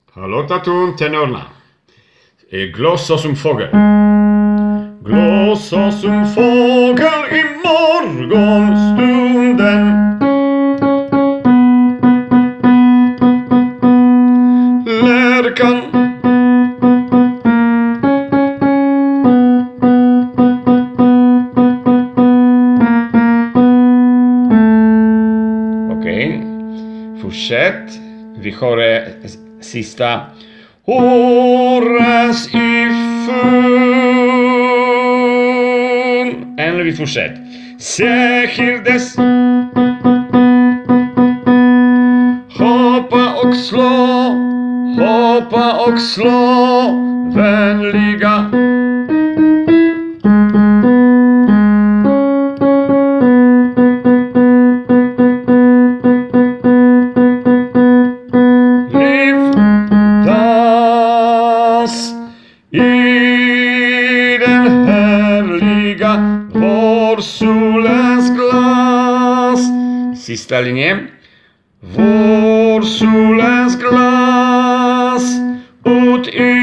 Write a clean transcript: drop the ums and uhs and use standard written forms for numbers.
Hallå tenorna. Glossa som fågel. Glossa som fågel i morgonstunden. Lärkan Okej. Fortsätt. Vi har sista. Horas ifrån. Ännu vi fortsätter. Särskildes. Hoppa och slå, vänliga. Lyftas i den härliga vårsolens glas. Sista linjen. Vårsolens glas ut i